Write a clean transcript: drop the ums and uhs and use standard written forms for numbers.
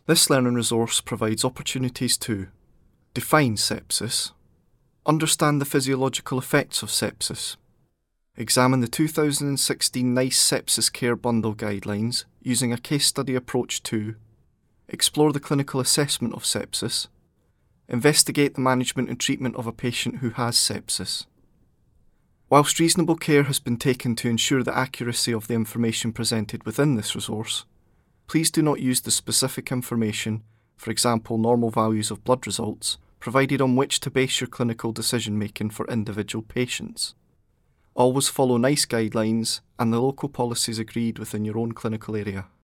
This learning resource provides opportunities to define sepsis, understand the physiological effects of sepsis, examine the 2016 NICE Sepsis Care Bundle guidelines using a case study approach to explore the clinical assessment of sepsis, investigate the management and treatment of a patient who has sepsis. Whilst reasonable care has been taken to ensure the accuracy of the information presented within this resource, please do not use the specific information, for example normal values of blood results, provided on which to base your clinical decision-making for individual patients. Always follow NICE guidelines and the local policies agreed within your own clinical area.